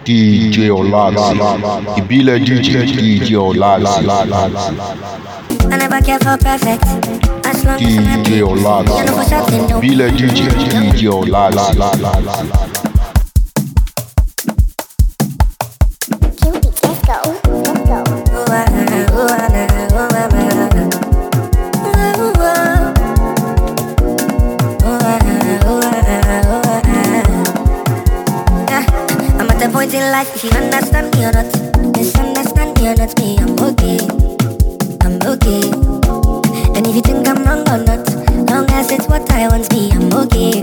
DJ Olaxy, Ibile DJ Olaxy. I never care for perfect. As long as I'm happy, DJ Olaxy, you know for something, no. Ibile DJ Olaxy. Cupid, let's go. Ooh, ah, ooh, ah, ooh, ah, ah. I'm at the point in life, if you understand me or not, misunderstand me or not, me, I'm okay. And if you think I'm wrong or not, long as it's what I want, me, I'm okay.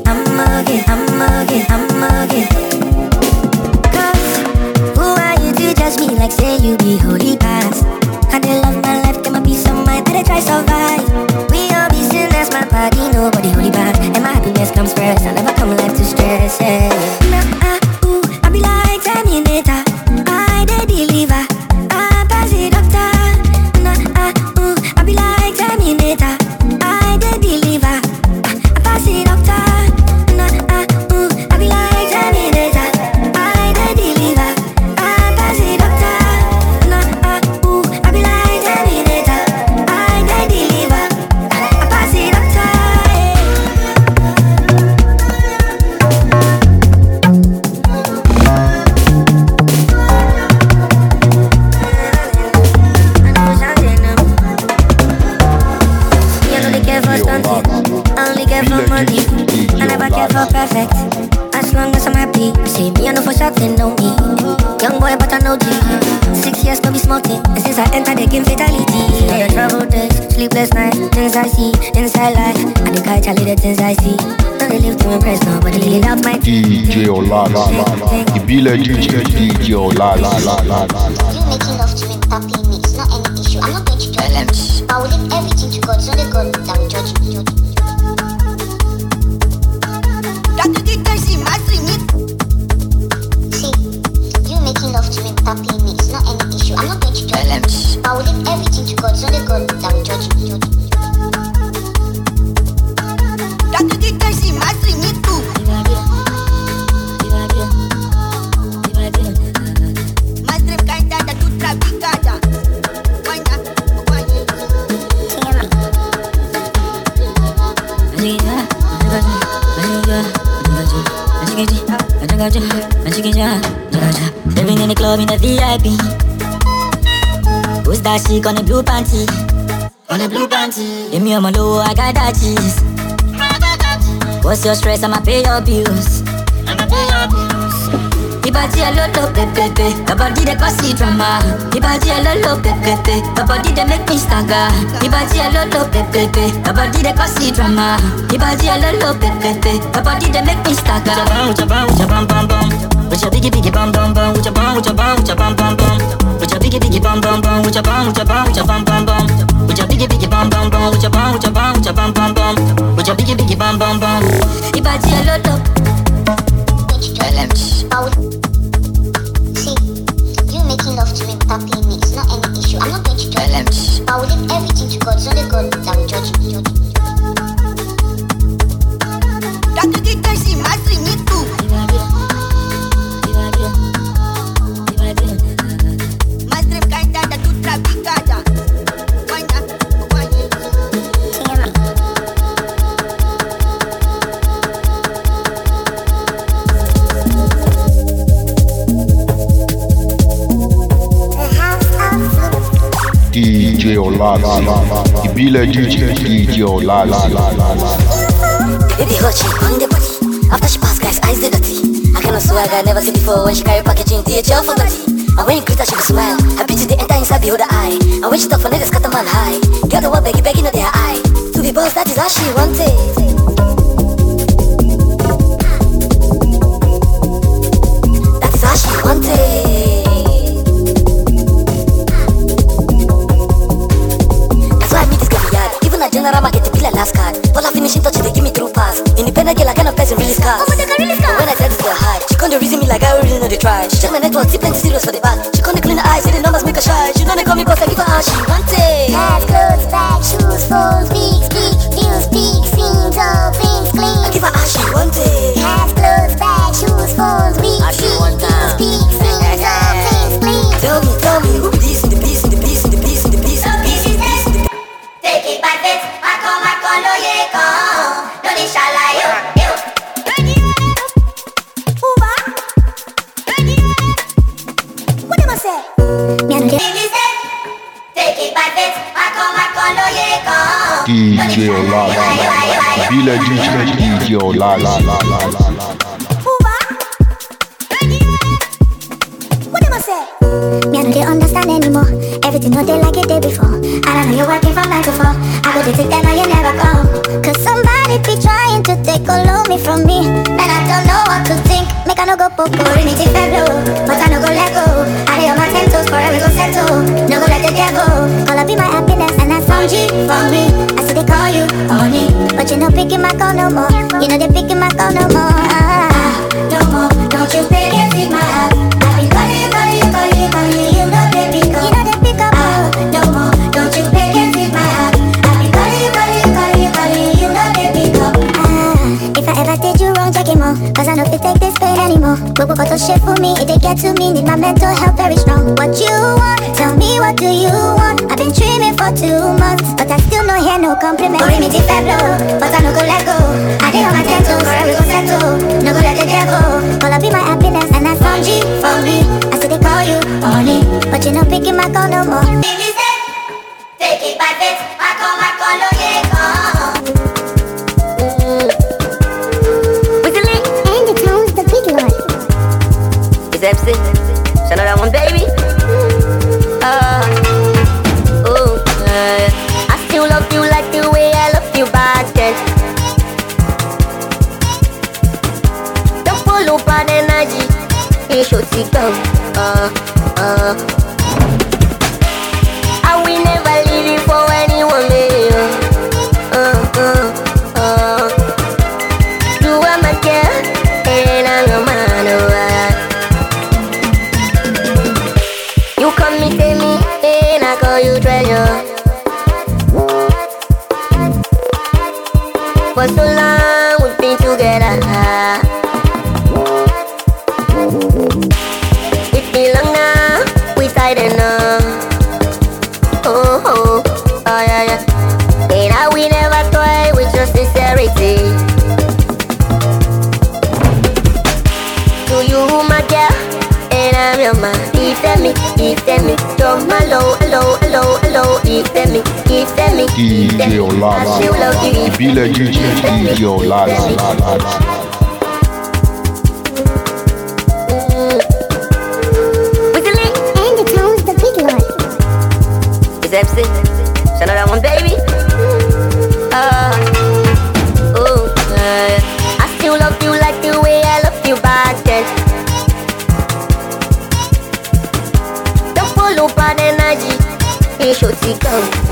Cause who are you to judge me like say you be holy past? I dey love my life, get my peace of mind, I dey try survive. We all be sinners, my body, nobody holy back. And my happiness comes first, I never come life to stress, yeah. I be like Terminator, I dey deliver, I pass the doctor. I be like Terminator, I dey deliver, I pass the doctor. I be like Terminator, I dey deliver, I pass the doctor. I be like Terminator, I dey deliver, I pass the doctor. I only care for money. I never care for perfect. As long as I'm happy, say me I know for something, know me. Young boy but I know G. 6 years no be smoking, and since I entered the game fatality. I travel days, sleepless nights, things I see inside life. I the guy tell you the things I see. Don't really live to impress nobody, live out my DJ Olaxy, Ibile DJ Olaxy. You making love to me without paying me, it's not any issue. I'm not going to judge them. I will leave everything to God. It's only God that will judge me. See, you making love to me without paying me, it's not any issue. I'm not going to judge them. I will leave everything to God. It's only God that will judge me. Living in the club in a VIP. Who's that chick on the blue panty? On the blue panty. Give me on my low, I got that cheese. What's your stress? I'ma pay your bills. Ibadi a lolo pepepe, your body they cause the drama. Ibadi a lolo pepepe, your body they make me stagger. Ibadi a lolo pepepe, your body they cause the drama. Ibadi a lolo pepepe, your body they make me stagger. With your bum bum bum, with your biggie bum bum bum, with your bum bum bum, with your biggie bum bum bum, with your bum bum bum, with your biggie bum bum bum, with your bum bum bum, with your biggie bum bum bum. Ibadi a lolo. See, you making love to me without paying me, it's not any issue. I'm not going to judge them. I will leave everything to God. It's only God that will judge me. DJ Olaxy, Ibile DJ Olaxy. Baby hot chick on the body. After she pass, guys, eyes they dirty. I cannot swag, I never see before when she carry packaging DHL for dirty. And when you greet her, she go smile. Happy to the enter inside, behold her eye. And when she talk for niggas, cut the man high. Girl, the one begging on their eye. To be boss, that is how she wanted. That is how she wanted. That's why I meet this girl yard. Even a general market, to be like last card. But I finishing touch, they give me through pass. Independent girl, I kind of person really scars. Oh, but they can really scars. When I said this girl hard, she can't reason me like I really know they try. She check my network, see plenty serious for the back. She can't clean her eyes, see the numbers make her shy. She know they call me boss, I give her all she wanted. Hats, clothes, bags, shoes, phones, speak, views, speak, scenes, all things clean. I give her all she wanted. Hats, clothes, bags, shoes, phones, All she want now. speak, DJ Olazi, ìbílẹ̀ DJ Olazi. Me, I don't understand anymore. Everything not they like it day before. And I know you're working from 9 to 4. I go to take that, now you never come. Cause somebody be trying to take all of me from me. And I don't know what to think. Make I no go popo, me take that blow. But I no go let go. I lay on my 10 toes, forever go settle. No go let the devil. Call up be my happiness, and that's some G for me. I see they call you honey, but you no picking my call no more. You know they picking my call no more. No more, don't you pick and pick my heart. I be calling, you know they pick up. You know they pick up. No more, don't you pick and pick my heart. I be calling, you know they pick up. If I ever did you wrong, check him out. Cause I know if you take this pain anymore. Go photo shit for me, if they get to me, need my mental health very strong. What you want? Tell me what do you want? I've been dreaming for 2 months, but I still no hear no compliment. Go me deep blow, but I no go let go. I did on my 10 toes, forever go settle. No go let the devil. Call up be my happiness, and that's some G for me. I see they call you honey, but you no picking my call no more. Take it by faith, my call, oh yeah, With the link and the tones, the big lord. it's MC. It's another one, baby. I still love you like the way I love you back then. Don't follow bad energy. You should see go. I will never leave you for anyone, baby. You are my girl, and I'm your man. You come me, tell me, and I call you treasure. For so long we've been together. It feel long now, we tied enough. Oh yeah. And I will never toy with your sincerity. To you my girl, and I'm your man. If tell me, you're my low. If tell me, DJ Olazi, ìbílẹ̀ DJ Olazi. With the link And the tones, the big lord. it's MC. It's another one, baby. I still love you like the way I love you back then. Don't follow bad energy. You should see go.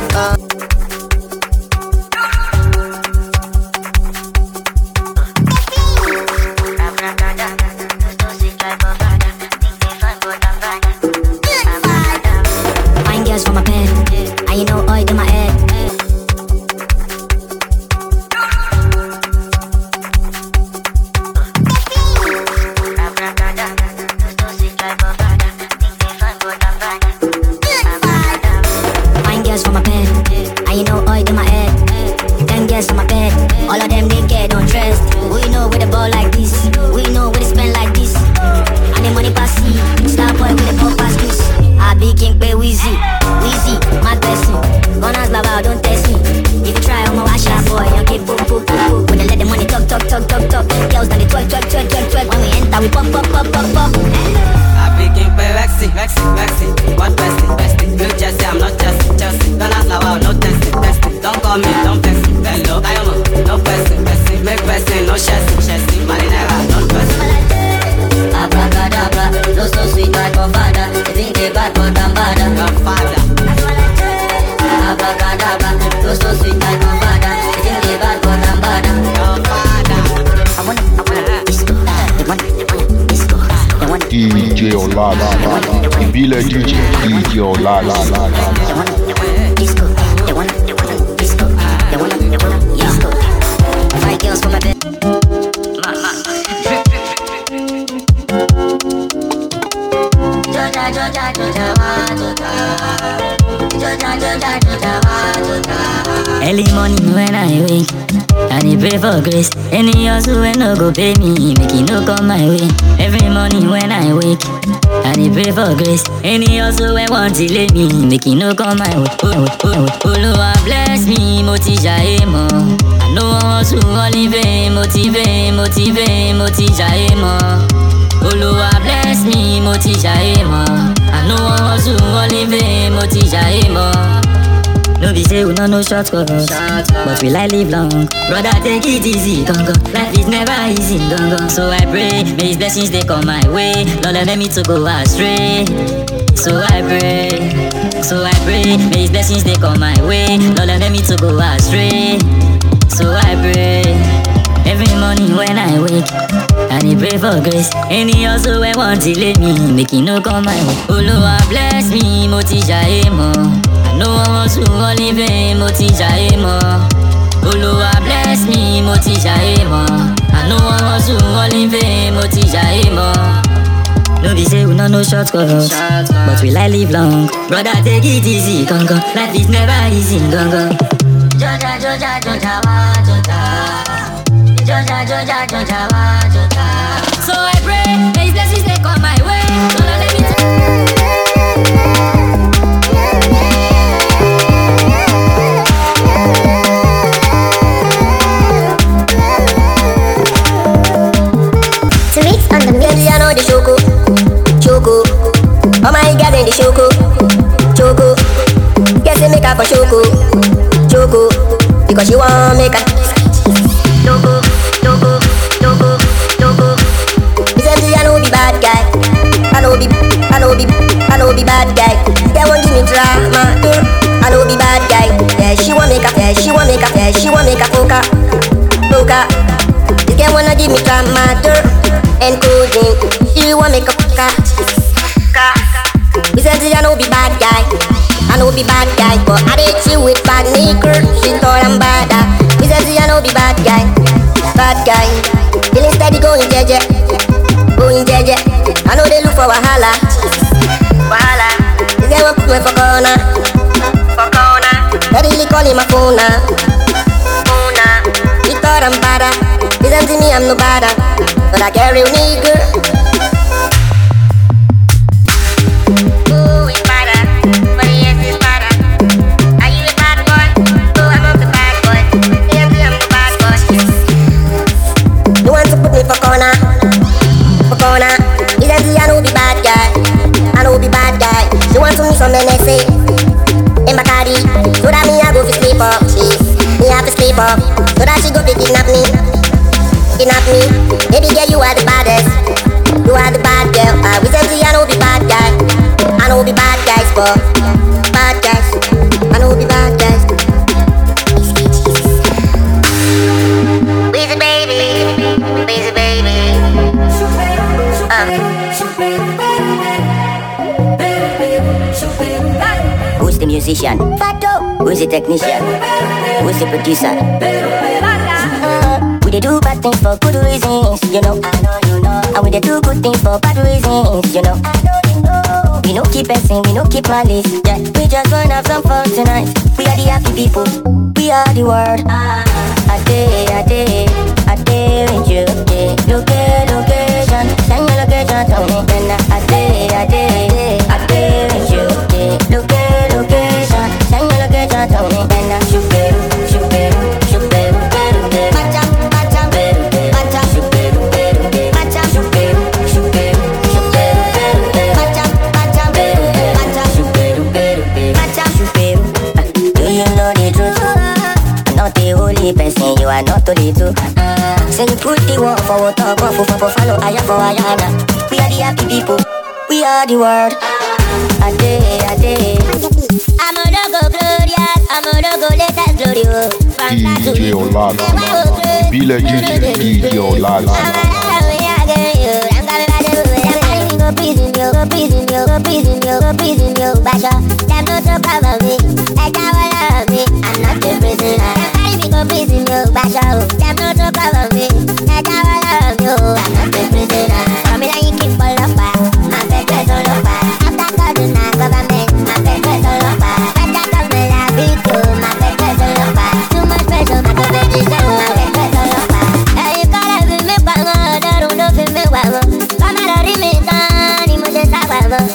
Fine girls for my bed, and you know oil in my head. Fine girls for my bed, and you know oil in my head. 10 girls for my bed, all of them naked, don't dress. We know with a ball like this, we know with a spend like this. And the money pass see, star boy with a pop pass this. I be king pay Weezy, my person. Gunners baba, don't test me. If you try, I'ma wash that boy. You keep boop. When they let the money talk. Girls done the twerk. When we enter, we pop. I be king pay Vexy. What bestie? You just say I'm not Chelsea. Don't ask about no testing. Don't call me, don't vex me. Hello, Diamond, no person. Make person, no chassis. Marinera, don't person. Abracadabra, no so sweet like my father. They think they bad, but I'm badder. Your father. Abracadabra, no so sweet like my father. They think they bad, but I'm badder. Your father. I wanna disco. They wanna disco. They wanna DJ Olazi, ìbílẹ̀ DJ Olazi. disco. They wanna disco. They wanna disco. 5 girls for my bed. Early morning when I wake, I dey pray for grace. Any hustle when no go pay me, make it no come my way. Every morning when I wake, I dey pray for grace. Any also when want to let me, make it no come my way. Oluwa bless me, motijaye mo. I know I want to only motijaye mo. Oluwa bless me, motijaye mo. I know I want to only motijaye mo. No be say we no shortcut, but we like live long. Brother, take it easy, gongo. Life is never easy, gongo. So I pray, may His blessings they come my way. Lord, let me to go astray. So I pray, may His blessings they come my way. Lord, let me to go astray. So I pray, every morning when I wake, and I pray for grace. Any also when want to let me, make it no come my way. Oluwa bless me, motijaye mo. No one wants to only motijaye mo. Oluwa bless me, motijaye mo. And no one wants to only motijaye mo. No be say we no shortcut, but we like live long. Brother, take it easy, gongo. Life is never easy, gongo. Joja, joja, joja, wa, joja. Joja, joja, joja, wa, joja. So I pray, may His blessings they come my way. So let me the choco. Oh my God, in the choco. Guess they make up for choco. Because you want make a choco. Recently I know be bad guy. I know be bad guy. They won't give me drama. I know be bad guy. Yeah, she want make a poker. This girl wanna give me drama. And coding, she want make a car. Recently I know be bad guy, but I date you with bad nigger. She thought I'm bad. Recently I know be bad guy. Feeling steady going jeje. I know they look for wahala. This guy want put me for corner. They really call him a phone. He thought I'm bad. Recently me I'm no bad. But I get real nigga. Ooh, it's better. But yes, it's better. Are you a bad boy? Oh, I'm not the bad boy. I'm the bad boy. You want to put me for corner? Recently I know be bad guy. You want to meet some NSA in Bacardi. So that me I go to sleep up. Me have to sleep up. So that she go to kidnap me. Baby girl, you are the baddest. You are the bad girl. Recently I know be bad guy. I know be bad guys, but bad guys. I know be bad guys. Weezy baby. Who's the musician? Fato. Who's the technician? Who's the producer? We do bad things for good reasons, you know. I know you know. And we do good things for bad reasons, you know. I know you know. We no keep passing, we no keep malice. Yeah, we just wanna have some fun tonight. We are the happy people, we are the world. I day with you. Location, send your location to me. Then I day with you. Location, send your location to me. Then I shoot better. Person, you are not only two. Say you put the one for water, for follow, I am for Ayana. We are the happy people, we are the world. A day. I'm a logo glorious, I'm a logo latest glorious. DJ Olala, Bila DJ Olala. Go prison, Basha. Them no talk about me, like I love me. I'm not the prisoner. Go prison, Basha. Them no talk about me, like I love you. I'm not the prisoner. From me, I keep all up. My bed is all up. After calling my government, my bed is all up. After calling my people, my bed is all up. Too much pressure, my bed is all up. My bed is all up. Hey, you gotta be me, but I don't know if me well. Come out of me, Danny, I'm just a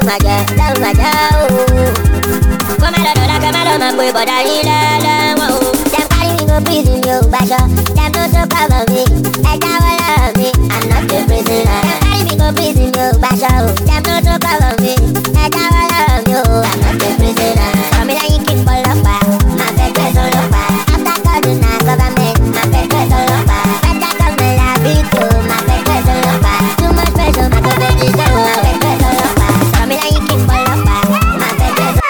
máa jẹ, lọ́run máa jẹ ooo. Kó má lọ́dọ̀ lákẹ́ má lọ́ máa pè bọ̀dá yín lẹ́lẹ́wọ̀n o. Dem carry me go prison mi ò gbàṣọ, dem no so cover me, ẹ jáwọ́ lọ́rọ̀ mi, I'm not a prisoner. Dem carry me go prison mi ò gbàṣọ o, dem no so cover me, ẹ jáwọ́ lọ́rọ̀ mi o, I'm not a prisoner. Sọmi lẹ́yìn kí n pọ̀ lọ́pàá, máa fẹ́ gbé sọ́lọ́pàá. After calling na government, máa fẹ́ gbé sọ́lọ́pàá. Federal government la bí tó, máa fẹ́ gbé sọ́lọ́pàá. Too much pressure, máa tó fẹ́ ti sẹ́wọ̀n, máa fẹ́ gbé sọ́lọ́pàá. Sọmi lẹ́yìn kí n pọ̀ lọ́pàá, máa fẹ́ gbé sọ́lọ́pàá.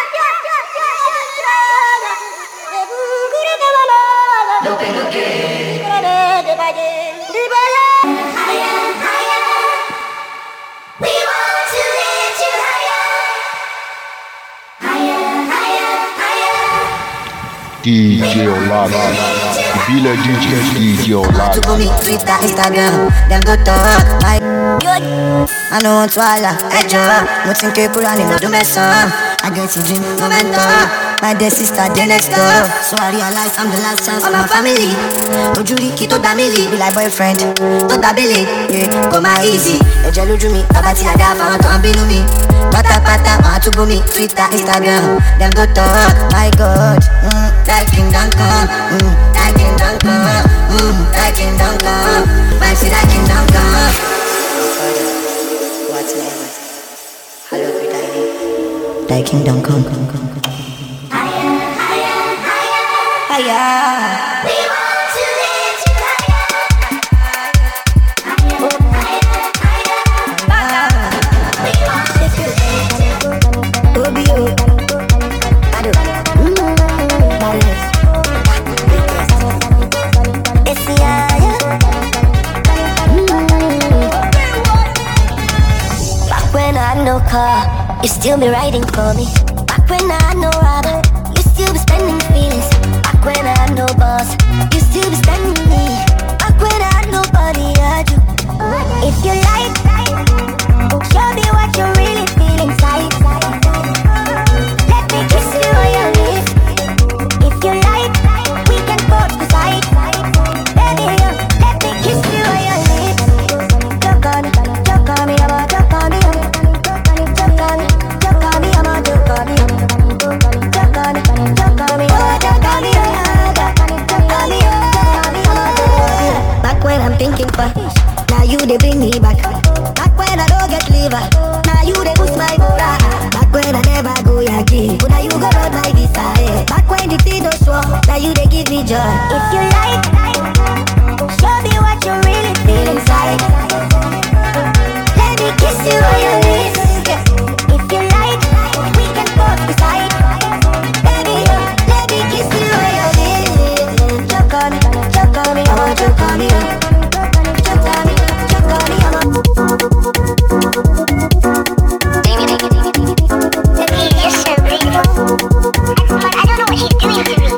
DJ Olada, Bila DJ Olada. To me, Twitter, Instagram, them go talk. I know what's wala, no think you Quran, no do mess up. I get to dream, no mentor. My dear sister, the next door. So I realize I'm the last chance for my family. No jury, kito damili, be like boyfriend. Don't dabili, yeah, go my easy. Ejelu jumi, tabati agafa, want to ambilu me. Pata pata, want to go me, Twitter, Instagram, them go talk. My God, that kingdom come, that kingdom come, that kingdom come. My see that kingdom come. What's never? Hello, good day. Thy kingdom come, come, come, come. Higher, higher, higher. Higher. We want to live Back when I had no car, you still be riding for me. Back when I had no rubber, you still be spending feelings. Back when I had no boss, you still be spending me. Back when I had nobody, I had you. If you like, show me what you really feel inside. Let me kiss you on your lips. If you like, we can both decide. Baby, let me kiss you on your lips. Choke on me, I'm a choke on me. Choke on me, I'm a choke on me. Choke on me, I'm a choke on me. Back when I'm thinking for, now you they bring me back. Back when I don't get liver, now you they boost my moral. Back when I never go yaki, but now you go round my visa. Back when the thing don't show, now you they give me joy. If you like, show me what you really feel inside. Let me kiss you on your lips. If you like, we can both decide. Baby, let me kiss you on your lips. Choke on me, I want choke on me. Choke on me, I want. I don't know what he's doing to me.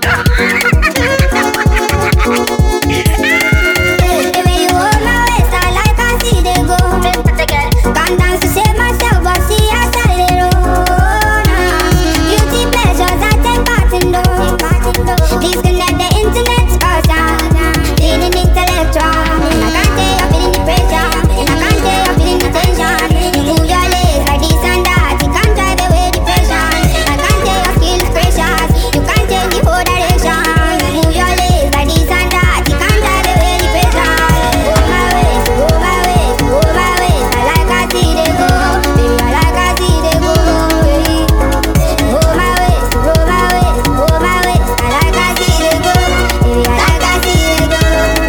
The way you hold my waist, I like I see they go. Can't dance to save myself, but see I started it all. Beauty pleasures, I take part in those. Please connect the internet, cause I'm feeling intellectual. I can't tell you're feeling the pressure, and I can't tell you're feeling the tension. You move your legs like this and that, you can't drive away depression. I can't tell your skill is precious, you can't change the whole direction. You move your legs like this and that, you can't drive away depression. Oh my waist, oh my waist, oh my waist, I like I see they go, baby, I like I see they go, baby. Oh my waist, oh my waist, oh my waist, I like I see they go, baby, I like I see they go.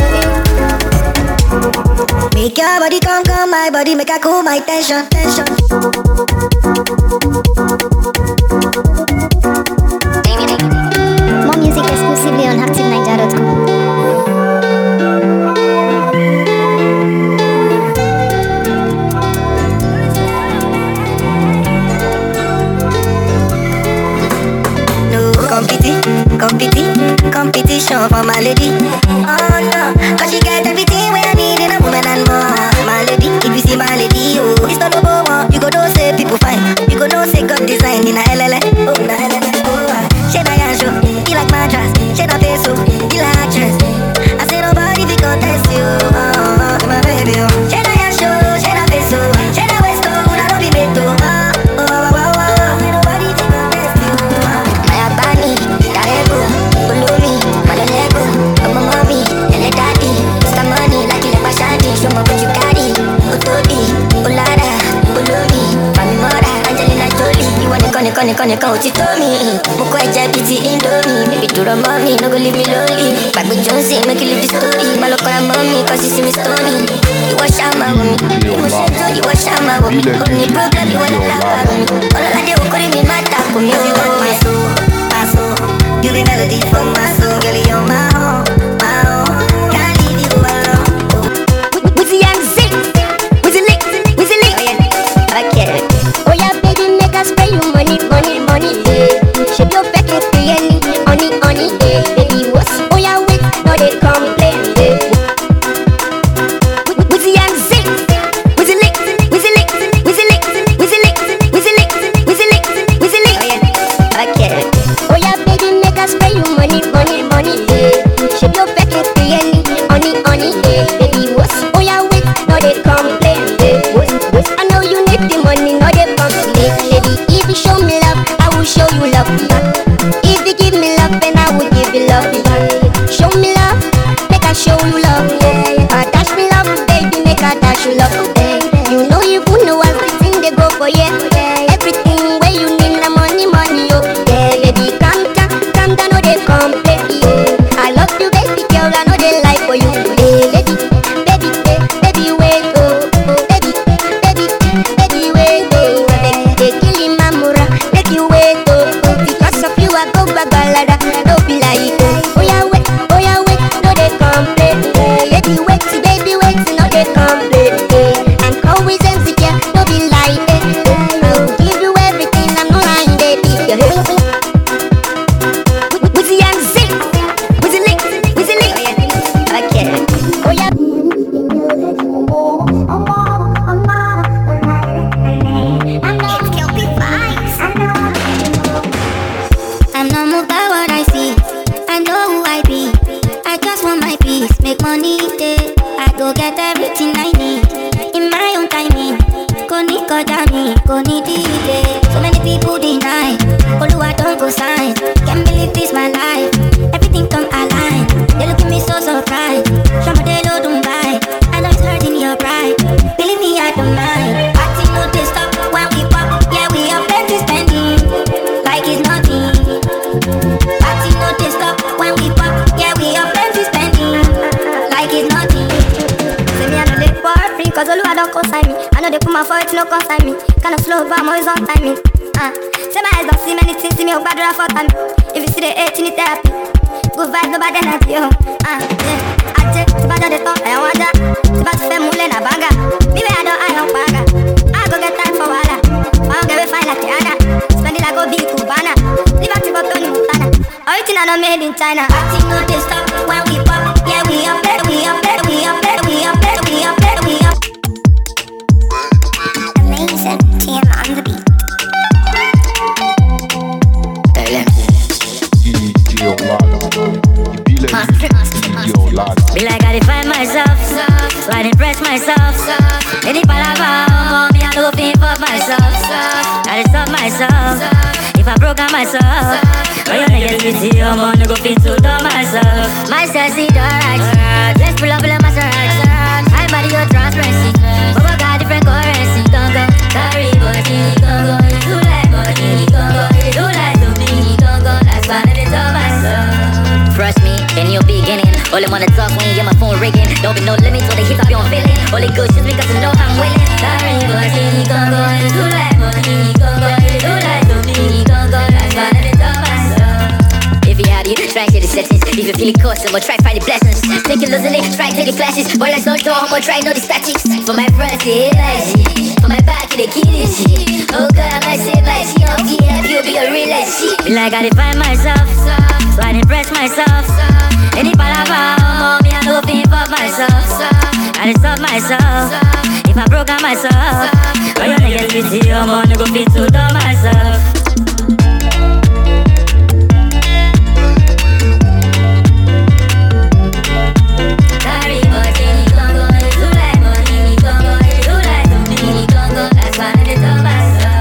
Make your body come, my body make I cool my tension. More music exclusively on ActiveNiger.com. No competition for my lady. Oh no, cause she get everything when I need in a woman and more. My lady, if you see my lady, oh, it's not no one. You go know say people fine. You go know say God design in a LLA. Oh, na LLA. Oh, she na yansho, he like my dress. She na face so, he like actress. I say nobody fi contest you. Oh, my baby, oh. She na yansho, she na face so, she na waist so, I don't be beto. Oh, oh, Moko eja biti indomie. Baby do the mommy, no go leave me lonely. Back with Jonesy, make you live the story. Malokora mommy, cause you see me stony. You wash out my woman. You wash out my woman. Only problem, you wanna laugh at me. All of that they will call me mad tap for me. You want my soul, my soul. You be melody for my soul, girl, you're my own, my own. Can't leave you alone. With the young zing, with the lick, with the lick. Okay. Oh yeah, baby, make us spray you money, money, money, eh. Shape your back and free any, honey, eh. Baby, what's, oh yeah, wait, no they complain, eh. With the young zing, with the lick, with the lick, with the lick, with the lick, with the lick, with the lick, with the lick. Okay. Oh yeah, baby, make us spray you money, money, money, eh. Shape your back and free any, honey, eh. Baby, what's, oh yeah, wait, no they complain, eh. What's, I know you need the money, no they complain, baby. If you show me love, I will show you love. If you give me love, then I will give you love. Show me love, make I show you love. Dash me love, baby, make I dash you love. You know you who know everything they go for, yeah. Everything where you need the money, yo. Yeah, baby, calm down, no they complain, yo. I love you, baby girl, I know they like for you. Baby, wait, oh, baby, wait, oh. They killing my mura, make you wait, oh. Because of you, I go bagalada, don't be like, oh yeah, wait, no they complain, baby, wait, no they complain, I'm always insecure, don't be like, I'll give you everything, I'm not lying, baby. With the young zing, with the lick, with the lick. Okay. Oh yeah. I'm not moved by what I see. I know who I be. I just want my peace, make money day. I go get everything I need in my own timing. Go need me, go need it. So many people deny. Oluwa don't go sign. Can't believe this my life. Everything come align. They look at me so surprised. Shama they low don't buy. I know it's hurting your pride. Believe me, I don't mind. Party no they stop when we pop. Yeah, we are plenty spending like it's nothing. Party no they stop when we pop. Yeah, we are plenty spending like it's nothing. Say me I know they for free, cause Oluwa don't consign me. I know they put my foot, no consign me. Kinda slow, but I'm always on timing. Say my eyes don't see many things, see me, oh, bad for time. If you see the hate, you need therapy. Good vibes, nobody not you. Yeah. I take to bad the top, I want that. To bad fame, mule na banga. Me where I don't paga. I go get time for wala. I don't get fine like the other. Spend it like go big Cubana. Liberty but Tony Montana. Everything I know made in China. Acting no they stop when we pop. Yeah, we up there, we up there, we up there, we up there, we up there, we up. Amazing, TM on the beat. Be like I define myself, so I impress myself. Any palava, me I no go pay for myself. I just stop myself. If I broke out myself, oh you negativity, I'm on go fit to do myself. My sassy alright, let's pull up in my Maserati. I body your transparency, but we got different currency. Don't go, sorry, but he don't go. You like money, don't go. You like to me, don't go. That's why I did all myself. Trust me, in your beginning. Only wanna talk when you get my phone ringing. Don't be no limit till they hit up your feeling. Only good shit because I know I'm willing. Sorry, but he gon' go. You like money, he gon' go. You like to me, he gon' go. That's why I did all myself. If you had you, try and get the settings. If you feel it custom, but try find the blessings. Take it losing it, try take the clashes. Boy, let's not talk, but try know the statics. For my friends, they hate like shit. For my back, they kill this shit. Oh God, I might save my shit. I'll you'll be a real as shit. Be like I define myself, so I impress myself. Any palava, me I no pay for myself. I just stop myself. If I broke out myself, oh you negativity, I'm on go fit to do myself. Sorry, but he gon' go. You like money, he gon' go. You like to me, he gon' go. That's why I did all myself.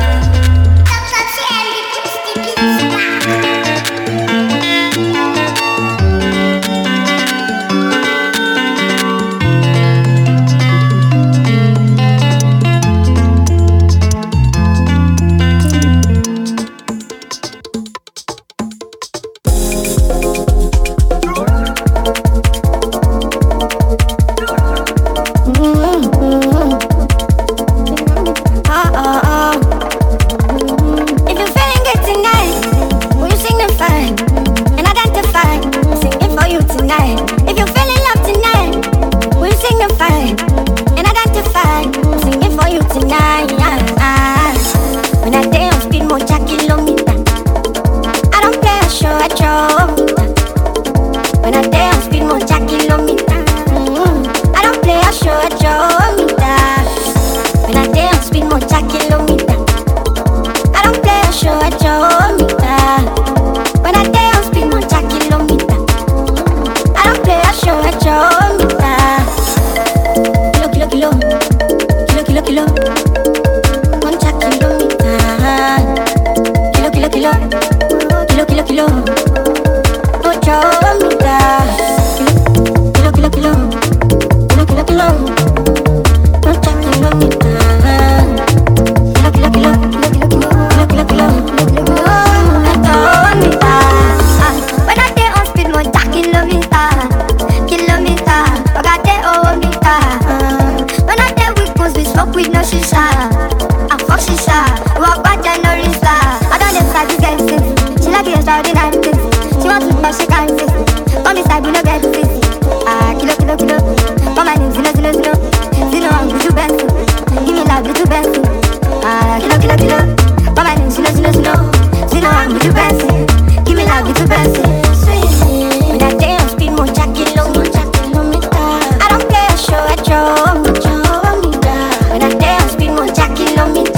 extraordinary things. She wants to but she can't resist. Come this side, we no get busy. Kilo, kilo, kilo. Come my name, Zino, Zino, Zino. Zino, I'm with you, Benson. Give me love, little Benson. Kilo, kilo, kilo. Come my name, Zino, Zino, Zino. Zino, I'm with you, Benson. Give me love, little Benson. When I day on speed, more jacket, low, more jacket, low, me I don't play a show at your when I day on speed, more jacket, low, me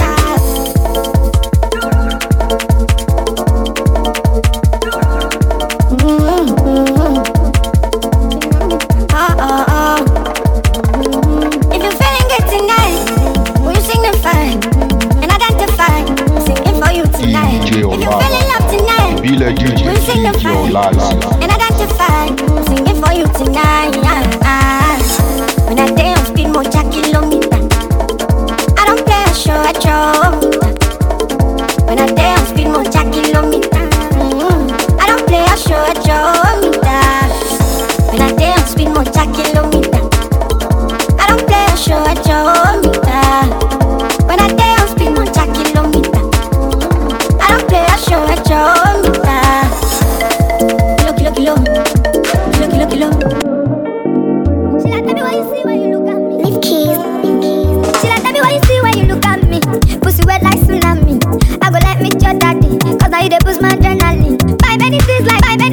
If you're feeling good tonight, will you sing them fine and identify? Singing for you tonight. If you're feeling love tonight, will you sing them fine and identify? Singing for you tonight. When I day on speed, more kilometer. I don't play a show at your when I day on speed, more kilometer. I don't play a show at your when I day on speed, more kilometer. I don't play a show at your when I day on speed, more kilometer. I don't play a show at your kilo, kilo, kilo, kilo, kilo, kilo. She like, tell me what you see when you look at me. Leave keys. She like, tell me what you see when you look at me. Pussy wet like tsunami. I go let me your daddy, cause now you dey boost my adrenaline. Buy many things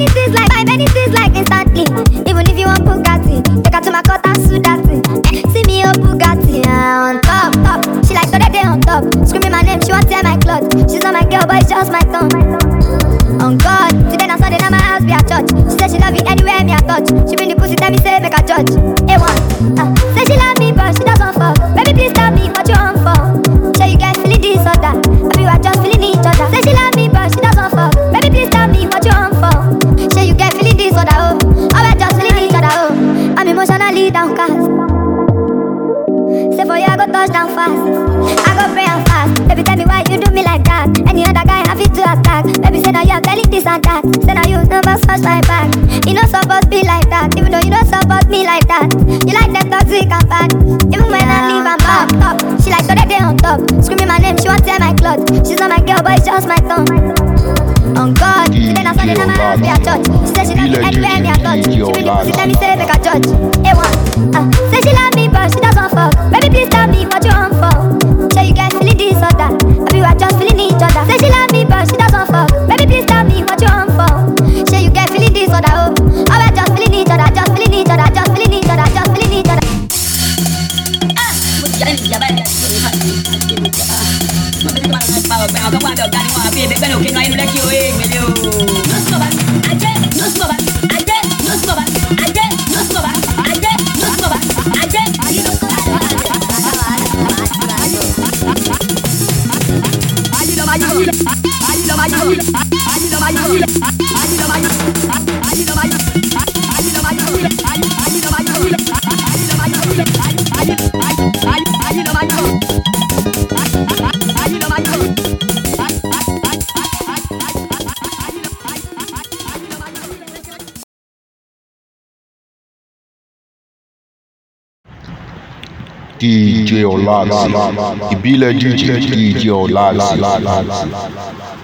like instantly. Even if you want Bugatti, take her to my court and sue that thing. See me up Bugatti, on top, top. She like so that day on top. Screaming my name, she want tear my cloth. She's not my girl, but it's just my tongue. On God, today na Sunday, now my house be a church. She said she love me anywhere me a touch. She bring the pussy, tell me say make a judge. A1, say she love me but she doesn't fuck. Baby please tell me what you want for. Say you get feeling this or that, maybe we are just feeling each other. Say she love me but she doesn't fuck. Baby please tell me what you want for. Say you get feeling this or that, oh, or we are just feeling each other, oh. I'm emotionally downcast. Say for you I go touch down fast. I go pray and fast. Baby tell me why you do me like that. Any other guy have it to attack. Baby say now you are telling this and that. Say now you never scratch my back. You not supposed to be like that. Even though you don't support me like that. You like them toxic and bad. Even when I leave I'm back up. She like so that day on top. Screaming my name, she want tear my cloth. She's not my girl but it's just my tongue. On God, today na Sunday, now my house be a church. She said she love me anywhere me a touch. She bring the pussy, tell me say make a judge. A1, say she love me but she doesn't fuck. Baby please tell me what you want for. Say you get feeling this or that, maybe we are just feeling each other. Say she love me but she doesn't fuck. Baby please tell me what you want for. Say you get feeling this or that, oh, or we are just feeling each other, just feeling each other, just feeling each other, just feeling each other. DJ Olazi, ìbílẹ̀ DJ Olazi.